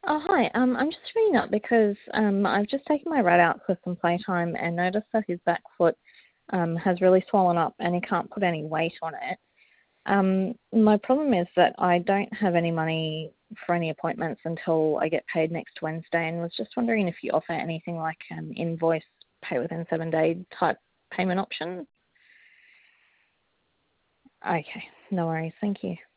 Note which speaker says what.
Speaker 1: Oh, hi. I'm just ringing up because I've just taken my rat out for some playtime and noticed that his back foot has really swollen up and he can't put any weight on it. My problem is that I don't have any money for any appointments until I get paid next Wednesday, and was just wondering if you offer anything like an invoice, pay within 7 day type payment option. Okay, no worries. Thank you.